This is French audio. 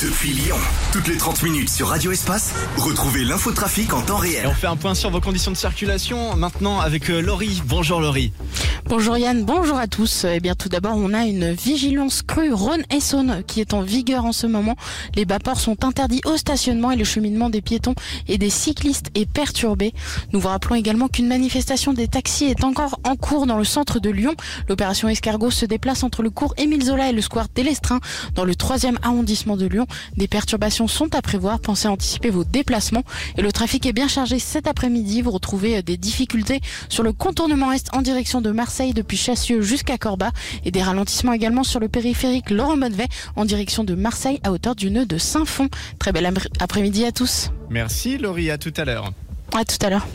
depuis Lyon. Toutes les 30 minutes sur Radio Espace, retrouvez l'infotrafic en temps réel. Et on fait un point sur vos conditions de circulation maintenant avec Laurie. Bonjour Laurie. Bonjour Yann, bonjour à tous. Eh bien tout d'abord, on a une vigilance crue Rhône-Essonne qui est en vigueur en ce moment. Les bas-ports sont interdits au stationnement et le cheminement des piétons et des cyclistes est perturbé. Nous vous rappelons également qu'une manifestation des taxis est encore en cours dans le centre de Lyon. L'opération Escargot se déplace entre le cours Émile Zola et le square Délestrin dans le 3e arrondissement de Lyon. Des perturbations sont à prévoir, pensez à anticiper vos déplacements. Et le trafic est bien chargé cet après-midi. Vous retrouvez des difficultés sur le contournement est en direction de Marseille depuis Chassieux jusqu'à Corba et des ralentissements également sur le périphérique Laurent-Bonnevet en direction de Marseille à hauteur du nœud de Saint-Fond. Très bel après-midi à tous. Merci Laurie, à tout à l'heure. À tout à l'heure.